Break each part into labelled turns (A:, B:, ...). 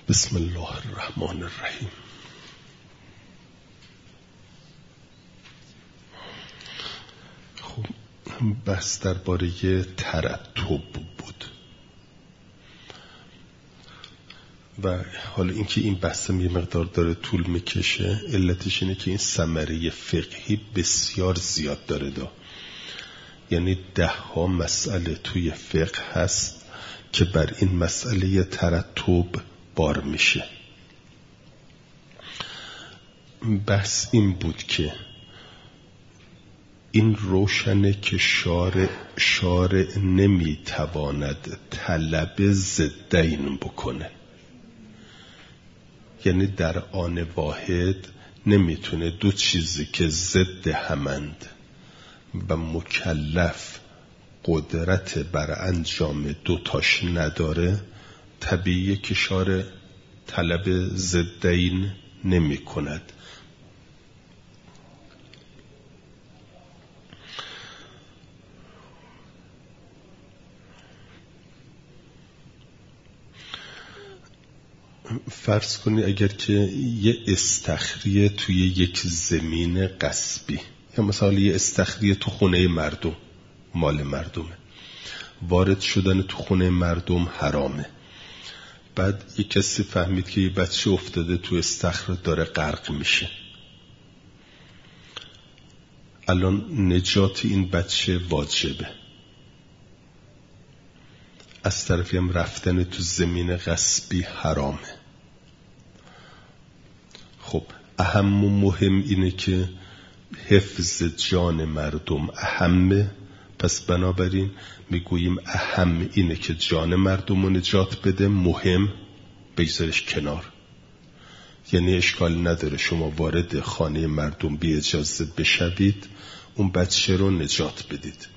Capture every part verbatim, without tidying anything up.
A: بسم الله الرحمن الرحیم. خب بحث درباره ترتب بود و حالا اینکه این بحث یه مقدار داره طول میکشه، علتش اینه که این ثمره فقهی بسیار زیاد داره دا. یعنی ده ها مسئله توی فقه هست که بر این مسئله ترتب بار میشه. بحث این بود که این روشنه که شارع شارع نمیتواند طلب ضدین بکنه، یعنی در آن واحد نمیتونه دو چیزی که ضد همند و مکلف قدرت بر انجام دوتاش نداره، طبیعیه که شارع طلب ضدین نمی کند. فرض کنی اگر که یه استخریه توی یک زمین غصبی، یا مثلا یه استخریه تو خونه مردم، مال مردمه، وارد شدن تو خونه مردم حرامه. بعد یه کسی فهمید که یه بچه افتاده تو استخر داره غرق میشه. الان نجات این بچه واجبه، از طرفی هم رفتن تو زمین غصبی حرامه. خب اهم و مهم اینه که حفظ جان مردم اهمه، پس بنابراین میگوییم اهم اینه که جان مردم رو نجات بده، مهم بگذارش کنار. یعنی اشکال نداره شما وارد خانه مردم بی اجازه بشوید، اون بچه رو نجات بدید.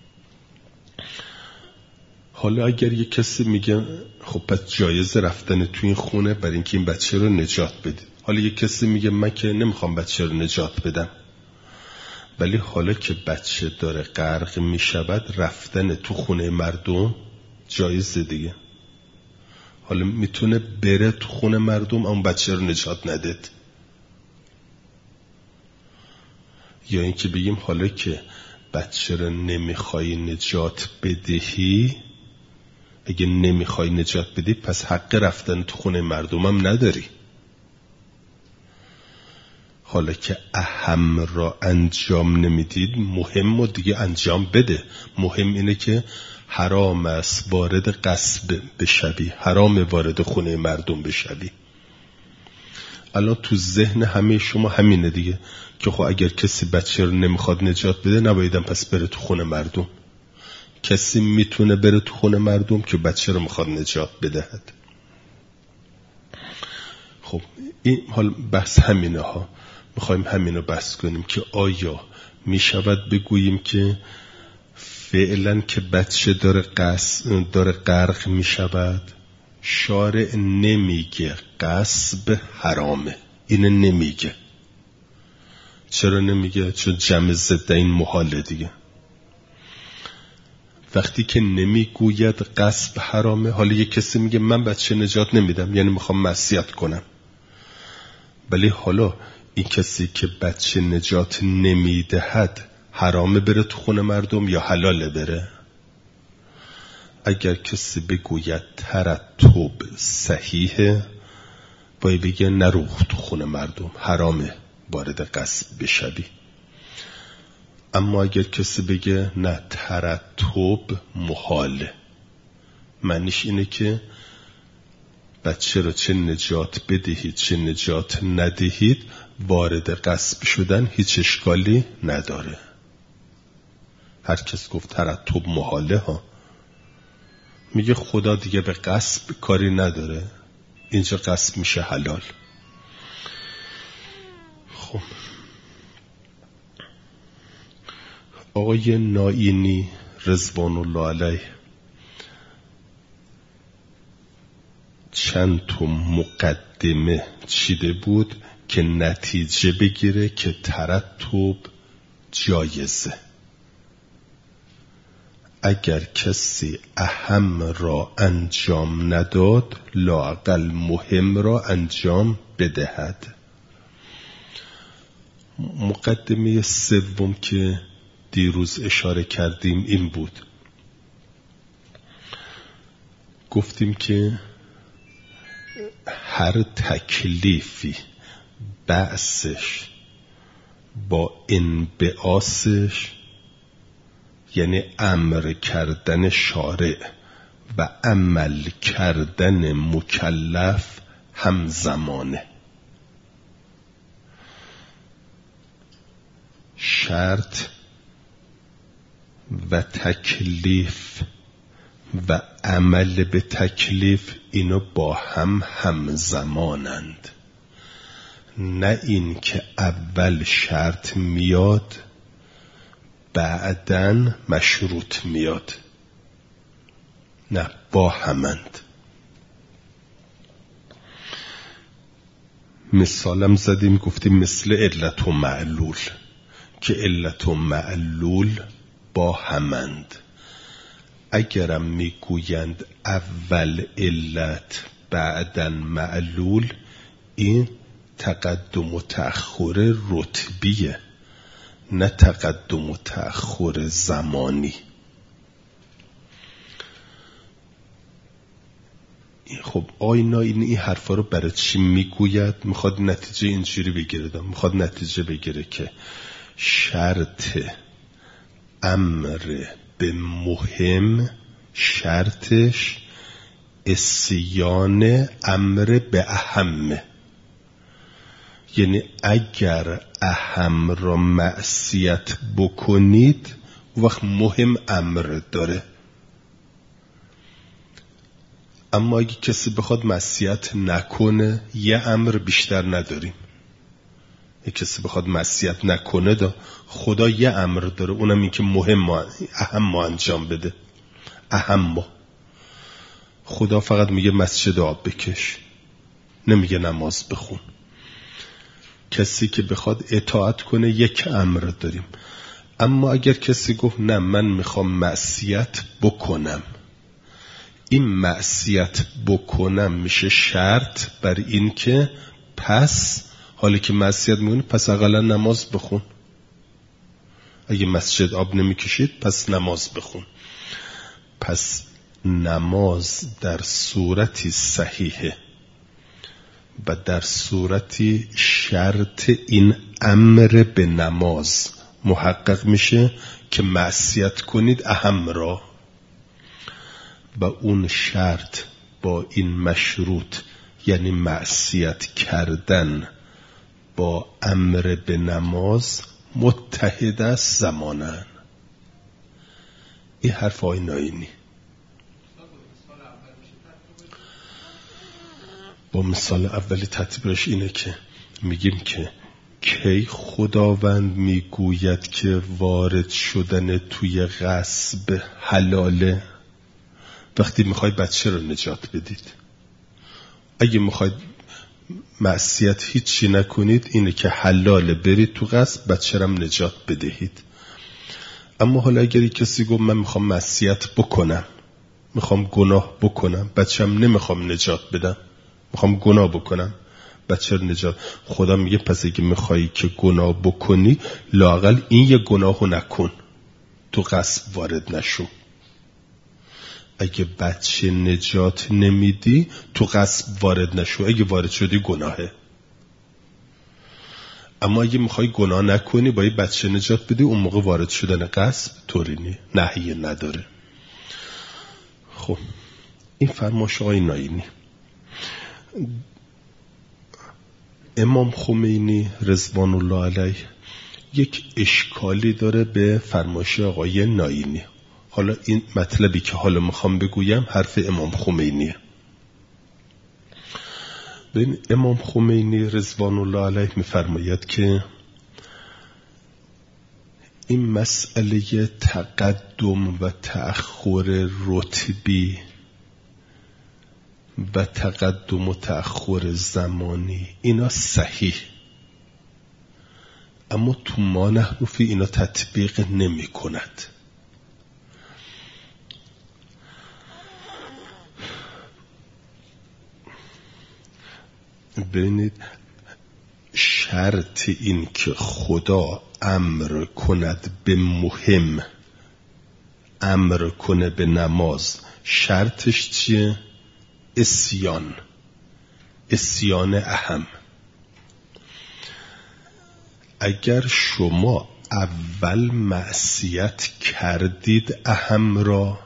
A: حالا اگر یک کسی میگه خب پس جایز رفتن تو این خونه برای اینکه این بچه رو نجات بدید. حالا یک کسی میگه من که نمیخوام بچه رو نجات بدم، ولی حالا که بچه داره غرق میشود رفتن تو خونه مردم جایزه دیگه. حالا میتونه بره تو خونه مردم اون بچه رو نجات ندید، یا اینکه بگیم حالا که بچه رو نمیخوای نجات بدهی، اگه نمیخوای نجات بدی پس حق رفتن تو خونه مردم هم نداری. حالا که اهم را انجام نمیدید، مهم رو دیگه انجام بده. مهم اینه که حرام است وارد غصب بشوی، حرام وارد خونه مردم بشوی. الان تو ذهن همه شما همینه دیگه که خب اگر کسی بچه رو نمیخواد نجات بده نبایدم پس بره تو خونه مردم. کسی میتونه بره تو خونه مردم که بچه رو میخواد نجات بدهد. خب این حال بحث همینه ها، میخوایم همینو بحث کنیم که آیا میشود بگوییم که فعلا که بچه داره قصب داره غرق میشود، شارع نمیگه غصب حرامه، اینه نمیگه. چرا نمیگه؟ چون جمع ضد این محاله دیگه. وقتی که نمیگوید غصب حرامه، حالا یک کسی میگه من بچه نجات نمیدم، یعنی میخوام معصیت کنم. ولی حالا این کسی که بچه نجات نمیدهد حرامه بره تو خونه مردم یا حلاله بره؟ اگر کسی بگوید ترتب صحیحه، باید بگه نرو تو خونه مردم، حرامه وارد غصب بشوی. اما اگر کسی بگه نه ترتب محاله، معنیش اینه که بچه رو چه نجات بدهید چه نجات ندهید، وارد غصب شدن هیچ اشکالی نداره. هر کس گفت ترتب محاله ها، میگه خدا دیگه به غصب کاری نداره، اینجا غصب میشه حلال. خب آقای نائینی رضوان الله علیه چند تا مقدمه چیده بود که نتیجه بگیره که ترتب جایزه. اگر کسی اهم را انجام نداد لااقل مهم را انجام بدهد. مقدمه سوم که دیروز اشاره کردیم این بود، گفتیم که هر تکلیفی بعثش با انبعاثش، یعنی امر کردن شارع و عمل کردن مکلف همزمانه. شرط و تکلیف و عمل به تکلیف اینو با هم همزمانند، نه این که اول شرط میاد بعدن مشروط میاد، نه، با همند. مثالم زدیم، گفتیم مثل علت و معلول که علت و معلول با همند. اگرم میگویند اول علت بعدن معلول، این تقدم و تأخر رتبیه، نه تقدم و تأخر زمانی. خب آینا این این حرفا رو برای چی میگوید؟ میخواد نتیجه اینجوری بگیره، میخواد نتیجه بگیره که شرط امر به مهم شرطش اسیان امر به اهم، یعنی اگر اهم را معصیت بکنید وقت مهم امر داره. اما اگه کسی بخواد معصیت نکنه یه امر بیشتر نداریم. اگه کسی بخواد معصیت نکنه دا خدا یه امر داره، اونم این که مهم ما اهم ما انجام بده. اهم ما خدا فقط میگه مسجد آب بکش، نمیگه نماز بخون. کسی که بخواد اطاعت کنه یک امر داریم. اما اگر کسی گفت نه من میخوام معصیت بکنم، این معصیت بکنم میشه شرط بر این که پس حالی که معصیت میکنی پس اقلا نماز بخون. اگه مسجد آب نمیکشید پس نماز بخون. پس نماز در صورتی صحیحه و در صورتی شرط این امر به نماز محقق میشه که معصیت کنید اهم را، و اون شرط با این مشروط یعنی معصیت کردن با امر به نماز متحد است زمانن. این حرف های ناینی با مثال اولی تطبیقش اینه که میگیم که کی خداوند میگوید که وارد شدن توی غصب حلاله؟ وقتی میخوای بچه رو نجات بدید. اگه میخواید معصیت هیچی نکنید اینه که حلاله برید تو غصب بچه رو نجات بدهید. اما حالا اگر کسی گفت من میخوام معصیت بکنم، میخوام گناه بکنم، بچه‌م نمیخوام نجات بدم، میخوام گناه بکنم، بچه رو نجات، خدا میگه پس اگه میخوایی که گناه بکنی لااقل این یه گناهو نکن، تو غصب وارد نشو. اگه بچه نجات نمیدی تو غصب وارد نشو، اگه وارد شدی گناهه. اما اگه میخوای گناه نکنی باید بچه نجات بدی، اون موقع وارد شدن غصب طوری نی، نهی نداره. خب این فرمایش آقای ناینی. امام خمینی رضوان الله علیه یک اشکالی داره به فرمایش آقای ناینی. حالا این مطلبی که حالا میخوام بگویم حرف امام خمینیه. ببین امام خمینی رضوان الله علیه میفرماید که این مسئله تقدم و تأخر رتبی و تقدم و تأخر زمانی اینا صحیح، اما تو ما نحن فی اینا تطبیق نمی کند. ببینید شرط این که خدا امر کند به مهم، امر کنه به نماز، شرطش چیه؟ عصیان، عصیان اهم. اگر شما اول معصیت کردید اهم را،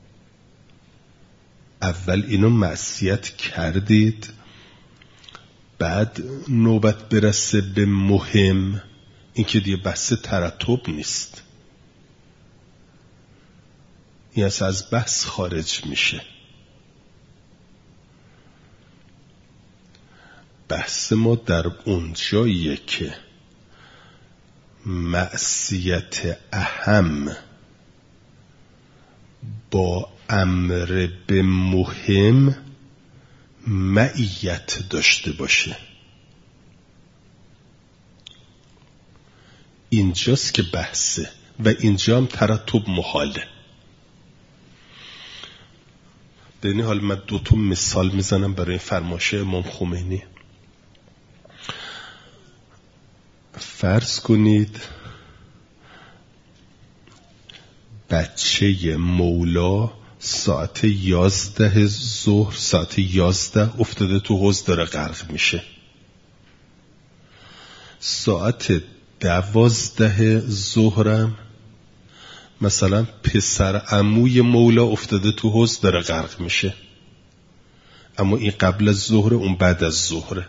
A: اول اینو معصیت کردید، بعد نوبت برسه به مهم، این که دیگه بحث ترتب نیست، این از بحث خارج میشه. بحث ما در اون جاییه که معصیت اهم با امر به مهم معیت داشته باشه. اینجاست که بحثه و اینجا هم ترتب محاله. ببینید حالا من دو تا مثال میزنم برای فرمایش امام خمینی. فرض کنید بچه مولا ساعت یازده ظهر، ساعت یازده افتاده تو حوض داره غرق میشه. ساعت دوازده ظهرم مثلا پسر عموی مولا افتاده تو حوض داره غرق میشه، اما این قبل از ظهر، اون بعد از ظهره.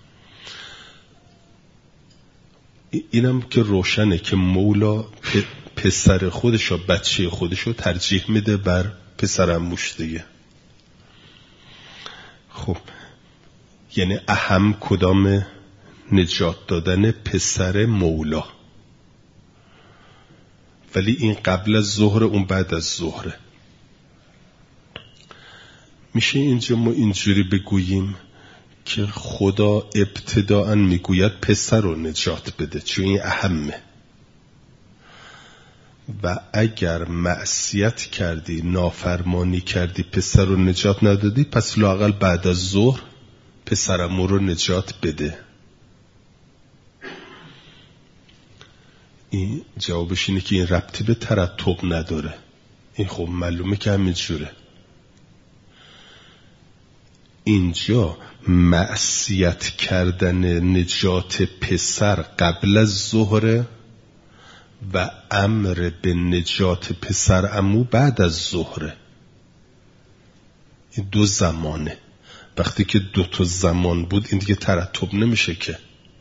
A: اینم که روشنه که مولا پسر خودش و بچه خودش رو ترجیح میده بر پسر عموش دیگه. خب یعنی اهم کدام؟ نجات دادن پسر مولا، ولی این قبل از ظهر، اون بعد از ظهره. میشه اینجا ما اینجوری بگوییم که خدا ابتداءً میگوید پسر رو نجات بده چون این اهمه، و اگر معصیت کردی، نافرمانی کردی، پسر رو نجات ندادی، پس لااقل بعد از ظهر پسرمو رو نجات بده. این جوابش اینه که این ربطی به ترتب نداره. این خب معلومه که همین جوره. اینجا معصیت کردن نجات پسر قبل از ظهر و امر به نجات پسر عمو بعد از ظهره. این دو زمانه. وقتی که دو تا زمان بود این دیگه ترتب نمیشه که.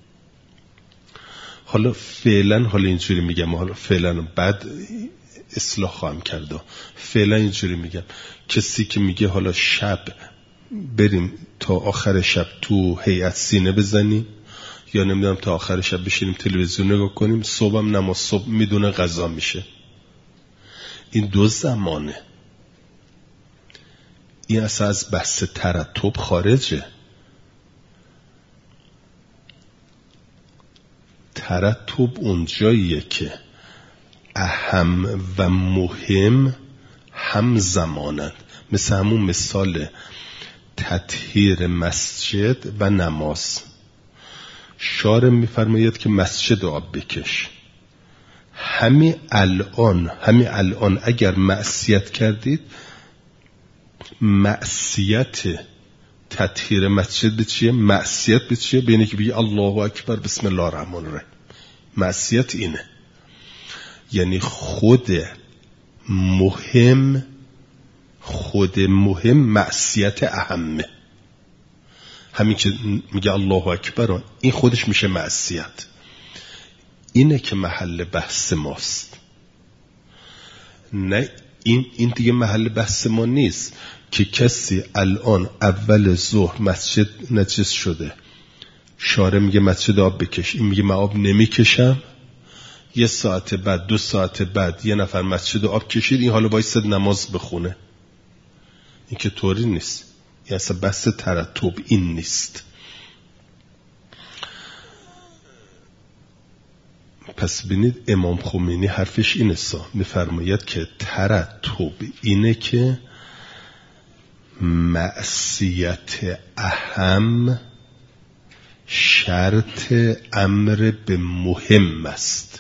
A: حالا فعلا حالا اینجوری میگم، حالا فعلا بعد اصلاح خواهم کرده. فعلا اینجوری میگم کسی که میگه حالا شب بریم تا آخر شب تو هیئت سینه بزنیم، یا نمیدونم تا آخر شب بشینیم تلویزیون نگاه کنیم، صبحم نماز صبح میدونه قضا میشه. این دو زمانه. این اصلا از بحث ترتب خارجه. ترتب اونجاییه که اهم و مهم هم زمانند. مثل همون مثال تطهیر مسجد و نماز. شارع میفرماید که مسجد آب بکش. همین الان همین الان اگر معصیت کردید، معصیت تطهیر مسجد به چیه؟ معصیت به چیه؟ بینه که بگی الله اکبر بسم الله الرحمن الرحیم. معصیت اینه. یعنی خود مهم خود مهم معصیت اهمه. همین که میگه الله اکبر، این خودش میشه معصیت. اینه که محل بحث ماست. نه این این دیگه محل بحث ما نیست که کسی الان اول ظهر مسجد نجس شده، شارع میگه مسجد آب بکش، این میگه من آب نمیکشم، یه ساعت بعد دو ساعت بعد یه نفر مسجد آب کشید، این حالا باید نماز بخونه. این که طوری نیست. این اصلا بحث ترتب این نیست. پس ببینید امام خمینی حرفش اینه، سا میفرماید که ترتب اینه که معصیت اهم شرط امر به مهم است.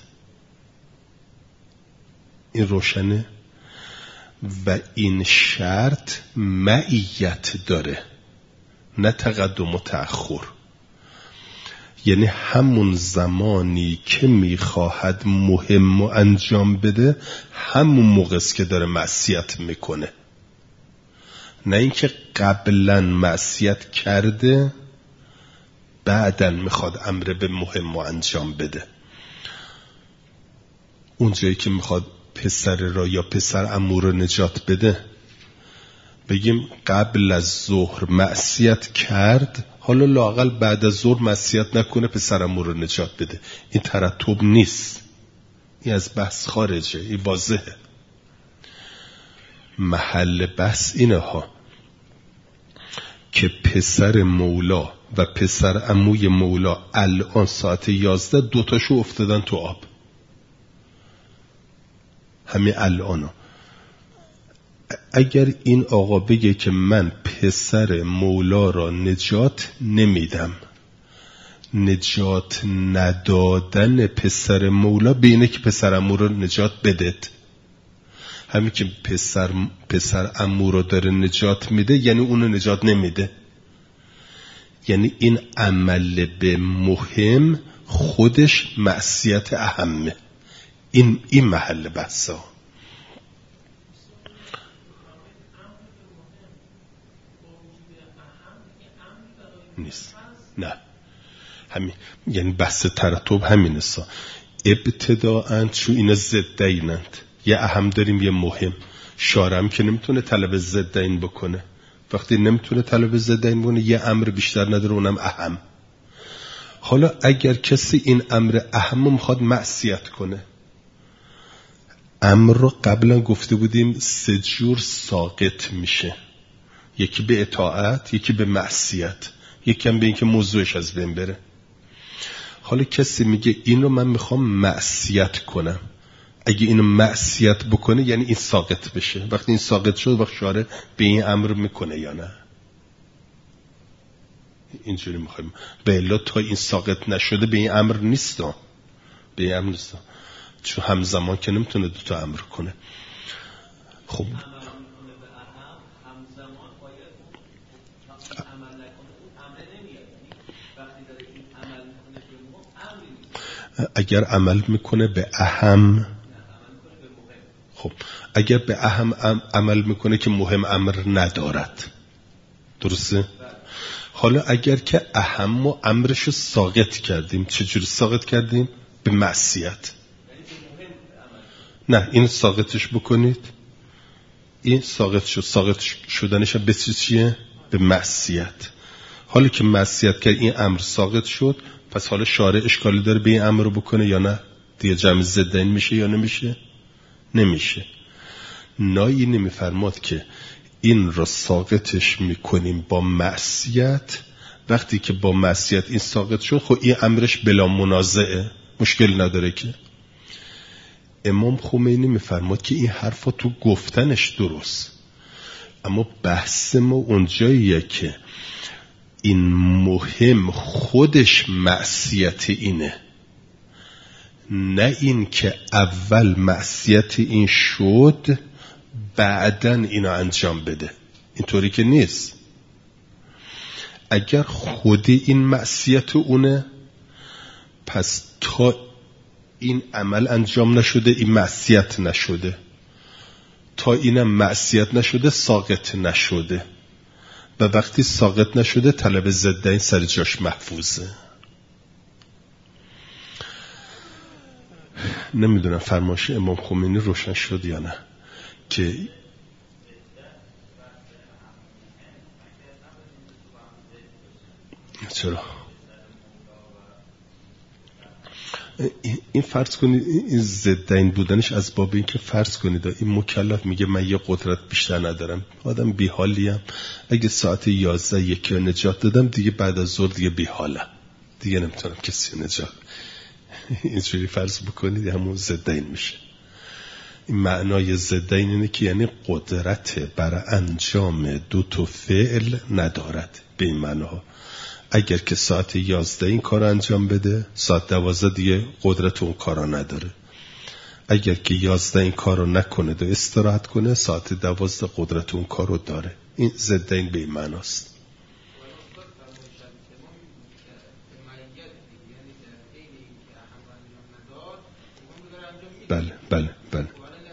A: این روشنه؟ و این شرط معیت داره، نه تقدم و تأخر. یعنی همون زمانی که میخواهد مهم و انجام بده همون موقع است که داره معصیت میکنه، نه اینکه قبلا معصیت کرده بعداً میخواد امر به مهم و انجام بده. اونجایی که میخواد پسر را یا پسر عمو رو نجات بده، بگیم قبل از ظهر معصیت کرد، حالا لااقل بعد از ظهر معصیت نکنه پسر عمو رو نجات بده. این ترتب نیست، این از بحث خارجه، این واضحه. محل بحث اینه ها که پسر مولا و پسر عموی مولا الان ساعت یازده دوتاشو افتادن تو آب، همین الانو. اگر این آقا بگه که من پسر مولا را نجات نمیدم، نجات ندادن پسر مولا بینه که پسر عمو را نجات بدید. همین که پسر پسر عمو را داره نجات میده یعنی اونو نجات نمیده. یعنی این عمل به مهم خودش معصیت اهمه. این این محل بحثه نیست. نه همین، یعنی بحث ترتب همین است. ابتداءً چو اینا ضدینند، یه اهم داریم یه مهم. شارم که نمیتونه طلب ضدین بکنه، وقتی نمیتونه طلب ضدین بکنه یه امر بیشتر نداره، اونم اهم. حالا اگر کسی این امر اهم رو میخواد معصیت کنه، امر رو قبلا گفته بودیم سه جور ساقط میشه، یکی به اطاعت، یکی به معصیت، یکی هم به این که موضوعش از بین بره. حالا کسی میگه این رو من میخوام معصیت کنم، اگه اینو معصیت بکنه یعنی این ساقط بشه. وقتی این ساقط شد وقت شارع به این امر میکنه یا نه؟ اینجوری میخوایم. به الا تا این ساقط نشده به این امر نیستم، به این امر نیستم، چون همزمان که نمیتونه دو تا امر کنه. خب اگر عمل میکنه به اهم، خب اگر به اهم عمل میکنه که مهم امر ندارد، درسته؟ حالا اگر که اهم و امرشو ساقط کردیم، چجوری ساقط کردیم؟ به معصیت. نه این ساقطش بکنید، این ساقط شد، ساقط شدنش به چیه؟ به معصیت. حالا که معصیت کرد این امر ساقط شد، پس حالا شارع اشکالی داره به این امر رو بکنه یا نه؟ دیگه جمع ضدین میشه یا نمیشه؟ نمیشه. نایی نمیفرماد که این را ساقطش میکنیم با معصیت، وقتی که با معصیت این ساقط شد خب این امرش بلا منازعه، مشکل نداره که. امام خمینی میفرماد که این حرفا تو گفتنش درست، اما بحث ما اونجاییه که این مهم خودش معصیت اینه، نه این که اول معصیت این شد بعدن اینو انجام بده. اینطوری که نیست. اگر خود این معصیت اونه، پس تا این عمل انجام نشده این معصیت نشده، تا اینم معصیت نشده ساقط نشده، و وقتی ساقط نشده طلب ضد این سر جاش محفوظه. نمیدونم فرمایش امام خمینی روشن شد یا نه که چرا این فرض کنید این ضدین بودنش از باب این که فرض کنید این مکلف میگه من یه قدرت بیشتر ندارم، آدم بیحالیم، اگه ساعت یازده یکی رو نجات دادم دیگه بعد از ظهر دیگه بیحالم، دیگه نمیتونم کسی رو نجات. اینجوری فرض بکنید همون ضدین میشه. این معنای ضدین اینه که یعنی قدرت بر انجام دو تا فعل ندارد. به این معناها اگر که ساعت یازده این کار انجام بده، ساعت دوازده دیگه قدرت اون کارا نداره. اگر که یازده این کار رو نکنه و استراحت کنه، ساعت دوازده قدرت اون کار رو داره. این ضد این به این معناست. بله بله بله.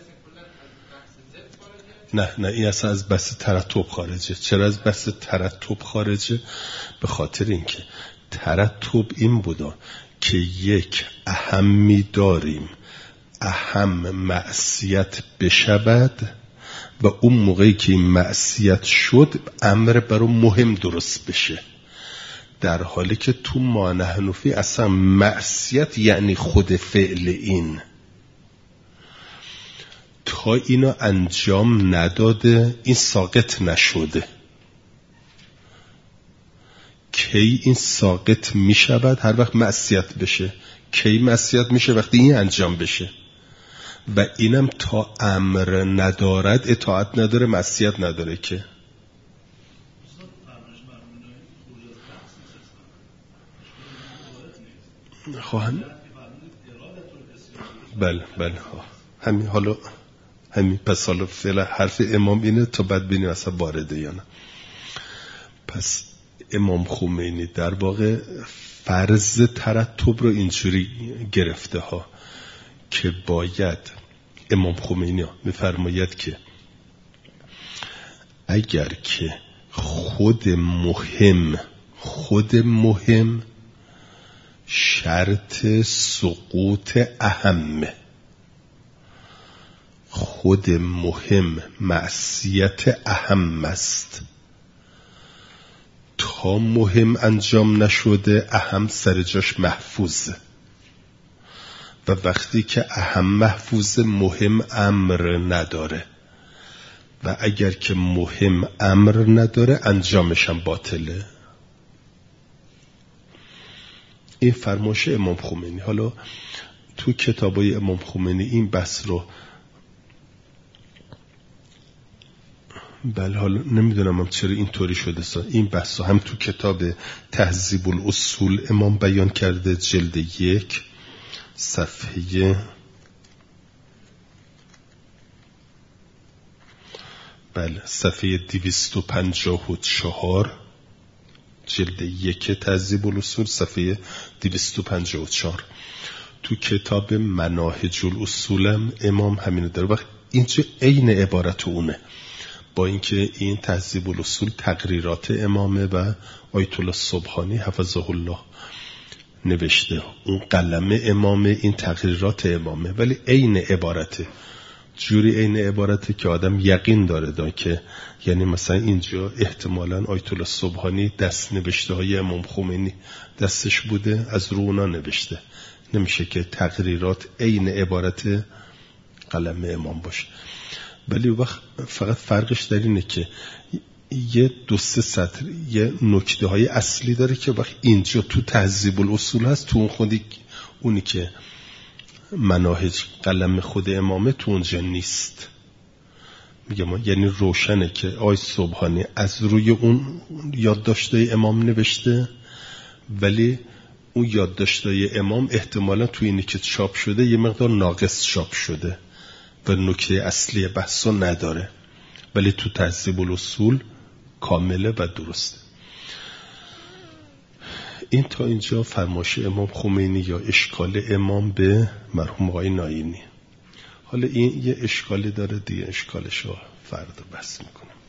A: نه نه این اصلا از بحث ترتب خارجه. چرا از بحث ترتب خارجه؟ به خاطر اینکه ترتب این بودا که یک اهمی داریم، اهم معصیت بشود و اون موقعی که این معصیت شد امر برای مهم درست بشه، در حالی که تو معنی حنفی اصلا معصیت یعنی خود فعل این، تا اینو انجام نداده این ساقط نشده. کی این ساقط می شود؟ هر وقت معصیت بشه. کی معصیت میشه؟ وقتی این انجام بشه. و اینم تا امر ندارد اطاعت نداره، معصیت نداره که. خواهن بله بله همین. حالا همین پس حالا فعلا حرف امام اینه تا بعد ببینیم اصلا وارده یا نه. پس امام خمینی در واقع فرض ترتب رو اینجوری گرفته ها که باید، امام خمینی میفرماید که اگر که خود مهم خود مهم شرط سقوط اهمه، خود مهم معصیت اهم است، تا مهم انجام نشده اهم سر جاش محفوظه، و وقتی که اهم محفوظ مهم امر نداره، و اگر که مهم امر نداره انجامش هم باطله. این فرمایش امام خمینی. حالا تو کتابای امام خمینی این بحث رو بله حالا نمیدونم هم چرا اینطوری شده سا. این بحث رو هم تو کتاب تهذیب الاصول امام بیان کرده، جلد یک صفحه بله صفحه دویست و پنجاه و چهار، جلد یک تهذیب الاصول صفحه دویست و پنجاه و چهار. تو کتاب مناهج الاصولم امام همینو داره. وقت اینجا عین عبارت اونه، با اینکه این تهذیب الاصول تقریرات امامه و آیت الله سبحانی حفظه الله نوشته، اون قلم امامه، این تقریرات امامه، ولی عین عبارته، جوری عین عبارته که آدم یقین داره دا که یعنی مثلا اینجا احتمالاً آیت الله سبحانی دست نوشته های امام خمینی دستش بوده، از رو اونا نوشته. نمیشه که تقریرات عین عبارت قلم امام باشه. ولی وقت فقط فرقش در اینه که یه دو سه سطر یه نکته های اصلی داره که وقت اینجا تو تهذیب الاصول هست، تو اون خودی اونی که مناهج قلم خود امامه تو اونجا نیست. میگم یعنی روشنه که آی سبحانی از روی اون یادداشتای امام نوشته، ولی اون یادداشتای امام احتمالا تو اینی که چاپ شده یه مقدار ناقص چاپ شده و نکته اصلی بحثو نداره، ولی تو تهذیب الاصول کامله و درسته. این تا اینجا فرمایش امام خمینی یا اشکال امام به مرحوم آقای ناینی. حالا این یه اشکالی داره دیگه، اشکالشو فردا بحث میکنم.